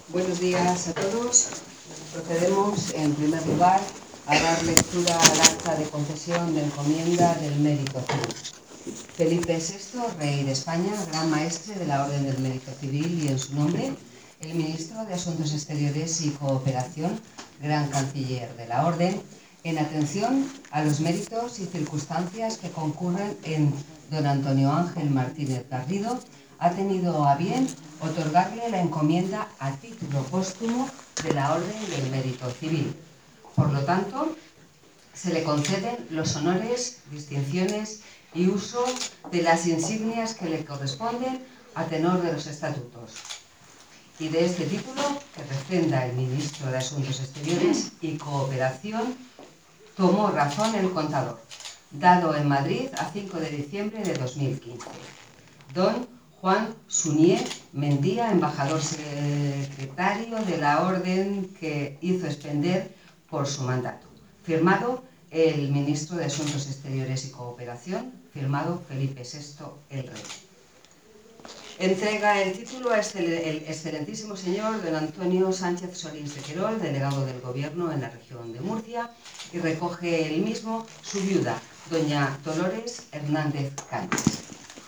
Buenos días a todos. Procedemos, en primer lugar, a dar lectura al acta de concesión de encomienda del Mérito Civil. Felipe VI, Rey de España, Gran Maestre de la Orden del Mérito Civil, y en su nombre, el Ministro de Asuntos Exteriores y Cooperación, Gran Canciller de la Orden, en atención a los méritos y circunstancias que concurren en don Antonio Ángel Martínez Garrido, ha tenido a bien otorgarle la encomienda a título póstumo de la Orden del Mérito Civil. Por lo tanto, se le conceden los honores, distinciones y uso de las insignias que le corresponden a tenor de los estatutos. Y de este título, que refrenda el Ministro de Asuntos Exteriores y Cooperación, tomó razón el contador, dado en Madrid a 5 de diciembre de 2015. Don Juan Suñé Mendía, embajador secretario de la Orden que hizo expender por su mandato. Firmado el Ministro de Asuntos Exteriores y Cooperación, firmado Felipe VI el Rey. Entrega el título a el excelentísimo señor don Antonio Sánchez Solís de Querol, delegado del Gobierno en la región de Murcia, y recoge el mismo su viuda, doña Dolores Hernández Cáñez.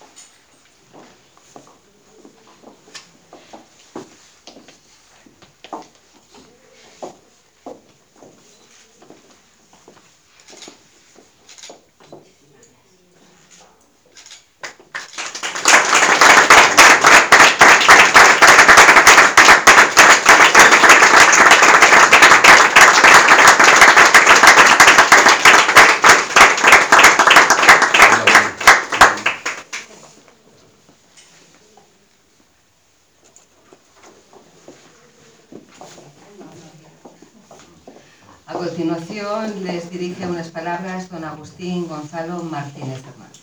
A continuación les dirige unas palabras don Agustín Gonzalo Martínez Hernández.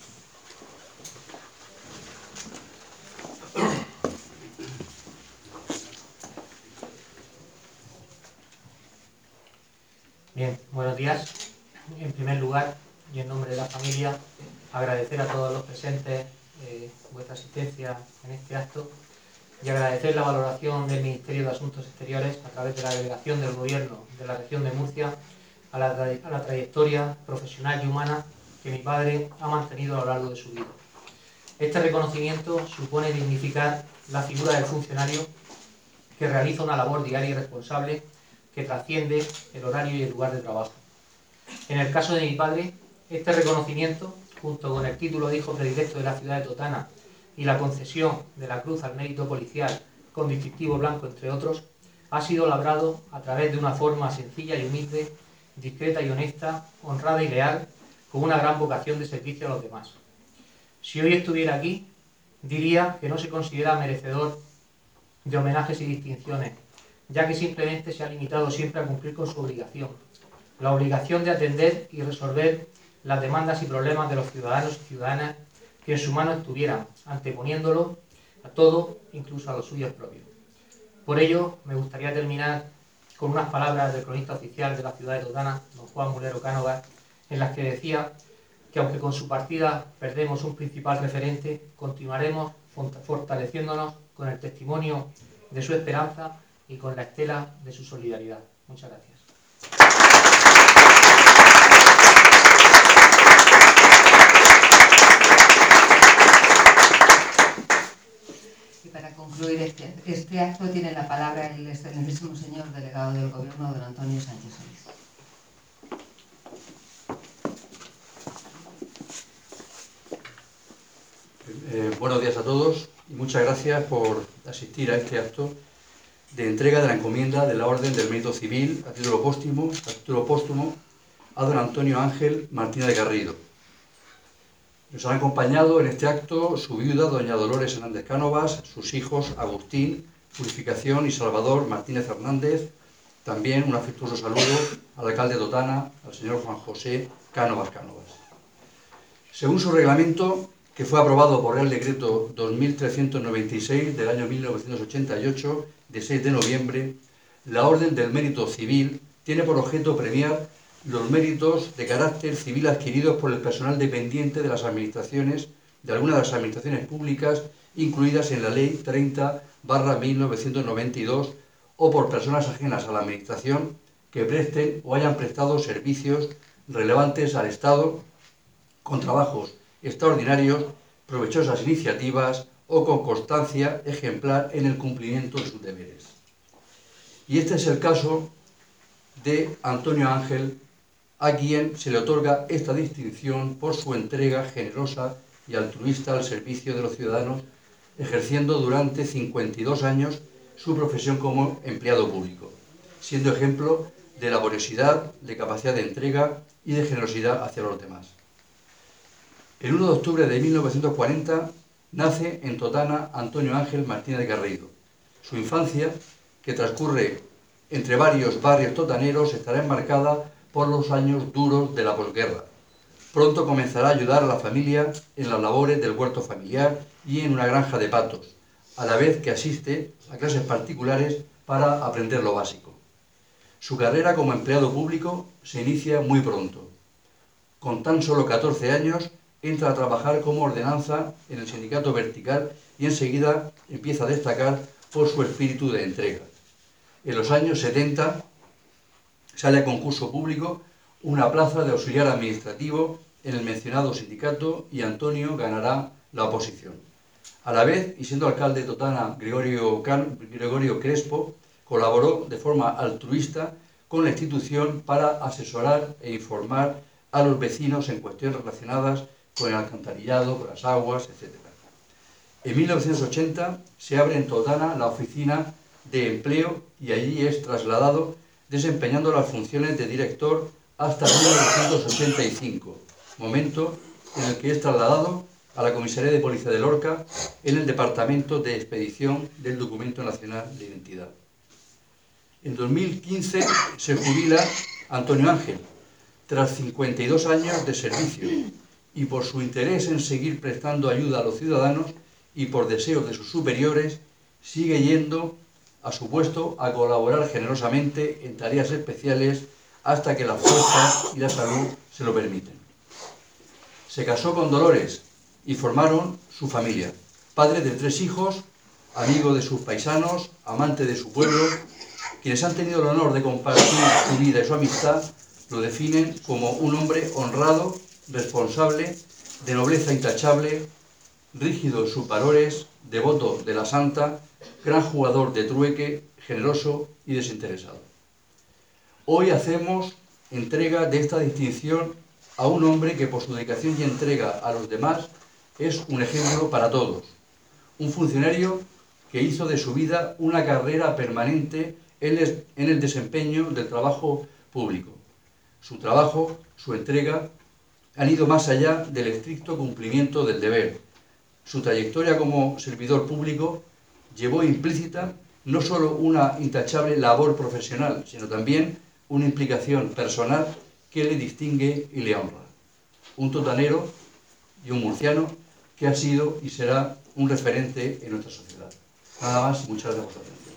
Bien, buenos días. En primer lugar, y en nombre de la familia, agradecer a todos los presentes vuestra asistencia en este acto y agradecer la valoración del Ministerio de Asuntos Exteriores a través de la delegación del Gobierno de la región de Murcia a la trayectoria profesional y humana que mi padre ha mantenido a lo largo de su vida. Este reconocimiento supone dignificar la figura del funcionario que realiza una labor diaria y responsable que trasciende el horario y el lugar de trabajo. En el caso de mi padre, este reconocimiento, junto con el título de hijo predilecto de la ciudad de Totana y la concesión de la Cruz al Mérito Policial con distintivo blanco, entre otros, ha sido labrado a través de una forma sencilla y humilde, discreta y honesta, honrada y leal, con una gran vocación de servicio a los demás. Si hoy estuviera aquí, diría que no se considera merecedor de homenajes y distinciones, ya que simplemente se ha limitado siempre a cumplir con su obligación, la obligación de atender y resolver las demandas y problemas de los ciudadanos y ciudadanas que en su mano estuvieran, anteponiéndolo a todo, incluso a los suyos propios. Por ello, me gustaría terminar con unas palabras del cronista oficial de la ciudad de Totana, don Juan Mulero Cánovas, en las que decía que aunque con su partida perdemos un principal referente, continuaremos fortaleciéndonos con el testimonio de su esperanza y con la estela de su solidaridad. Muchas gracias. Y para concluir este acto tiene la palabra el excelentísimo señor delegado del Gobierno, don Antonio Sánchez Solís. Buenos días a todos y muchas gracias por asistir a este acto de entrega de la encomienda de la Orden del Mérito Civil a título póstumo a don Antonio Ángel Martínez Garrido. Nos han acompañado en este acto su viuda, doña Dolores Hernández Cánovas, sus hijos Agustín, Purificación y Salvador Martínez Hernández. También un afectuoso saludo al alcalde de Totana, al señor Juan José Cánovas. Según su reglamento, que fue aprobado por el decreto 2396 del año 1988, de 6 de noviembre, la Orden del Mérito Civil tiene por objeto premiar los méritos de carácter civil adquiridos por el personal dependiente de las administraciones, de algunas de las administraciones públicas incluidas en la Ley 30/1992 o por personas ajenas a la Administración que presten o hayan prestado servicios relevantes al Estado con trabajos extraordinarios, provechosas iniciativas o con constancia ejemplar en el cumplimiento de sus deberes. Y este es el caso de Antonio Ángel, a quien se le otorga esta distinción por su entrega generosa y altruista al servicio de los ciudadanos, ejerciendo durante 52 años su profesión como empleado público, siendo ejemplo de laboriosidad, de capacidad de entrega y de generosidad hacia los demás. El 1 de octubre de 1940 nace en Totana Antonio Ángel Martínez de Carreiro. Su infancia, que transcurre entre varios barrios totaneros, estará enmarcada por los años duros de la posguerra. Pronto comenzará a ayudar a la familia en las labores del huerto familiar y en una granja de patos, a la vez que asiste a clases particulares para aprender lo básico. Su carrera como empleado público se inicia muy pronto. Con tan solo 14 años entra a trabajar como ordenanza en el sindicato Vertical y enseguida empieza a destacar por su espíritu de entrega. En los años 70 sale a concurso público una plaza de auxiliar administrativo en el mencionado sindicato y Antonio ganará la oposición. A la vez, y siendo alcalde de Totana Gregorio Crespo, colaboró de forma altruista con la institución para asesorar e informar a los vecinos en cuestiones relacionadas con el alcantarillado, con las aguas, etc. En 1980 se abre en Totana la oficina de empleo y allí es trasladado desempeñando las funciones de director hasta 1985, momento en el que es trasladado a la Comisaría de Policía de Lorca en el Departamento de Expedición del Documento Nacional de Identidad. En 2015 se jubila Antonio Ángel, tras 52 años de servicio, y por su interés en seguir prestando ayuda a los ciudadanos y por deseos de sus superiores, sigue yendo a su puesto a colaborar generosamente en tareas especiales hasta que las fuerzas y la salud se lo permiten. Se casó con Dolores y formaron su familia. Padre de 3 hijos, amigo de sus paisanos, amante de su pueblo, quienes han tenido el honor de compartir su vida y su amistad, lo definen como un hombre honrado, responsable, de nobleza intachable, rígido en sus valores, devoto de la santa, gran jugador de trueque, generoso y desinteresado. Hoy hacemos entrega de esta distinción a un hombre que por su dedicación y entrega a los demás es un ejemplo para todos. Un funcionario que hizo de su vida una carrera permanente en el desempeño del trabajo público. Su trabajo, su entrega, han ido más allá del estricto cumplimiento del deber. Su trayectoria como servidor público llevó implícita no solo una intachable labor profesional, sino también una implicación personal que le distingue y le honra. Un totanero y un murciano que ha sido y será un referente en nuestra sociedad. Nada más, muchas gracias por su atención.